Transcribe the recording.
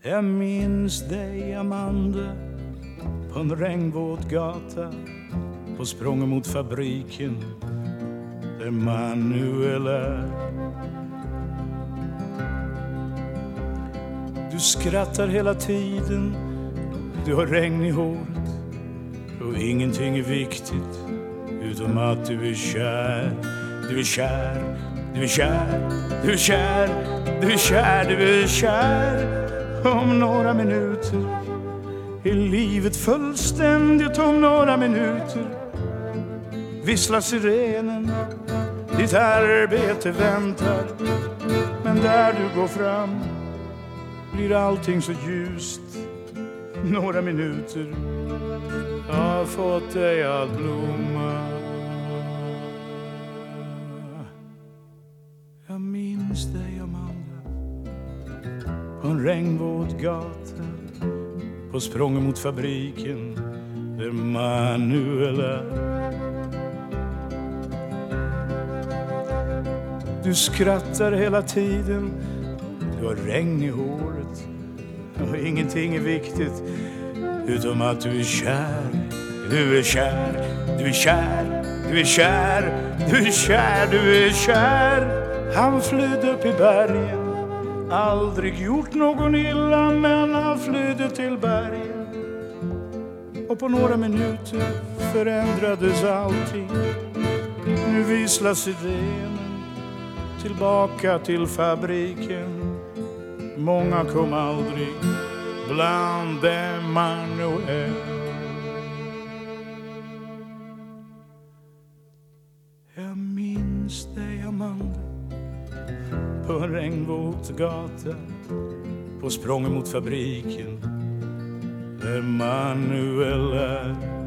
Jag minns dig, Amanda, på en regnvåt gata, på sprången mot fabriken där Manuel är. Du skrattar hela tiden, du har regn i håret, och ingenting är viktigt utom att du är kär. Du är kär, du är kär, du är kär, du är kär, du är kär. Om några minuter är livet fullständigt. Om några minuter visslar sirenen, ditt arbete väntar. Men där du går fram blir allting så ljust. Några minuter har fått dig att blomma. Jag minns dig, Amanda, på en regnvåt gata, på sprången mot fabriken där Manuel är. Du skrattar hela tiden, du har regn i håret, och ingenting är viktigt utom att du är kär. Du är kär, du är kär, du är kär, du är kär, du är kär. Han flydde upp i bergen, aldrig gjort någon illa, men han flydde till bergen. Och på några minuter förändrades allting. Nu visslar sirenen tillbaka till fabriken. Många kom aldrig, bland dem Manuel. Jag minns dig, Amanda, på en regnvåt gata, på sprången mot fabriken där Manuel är.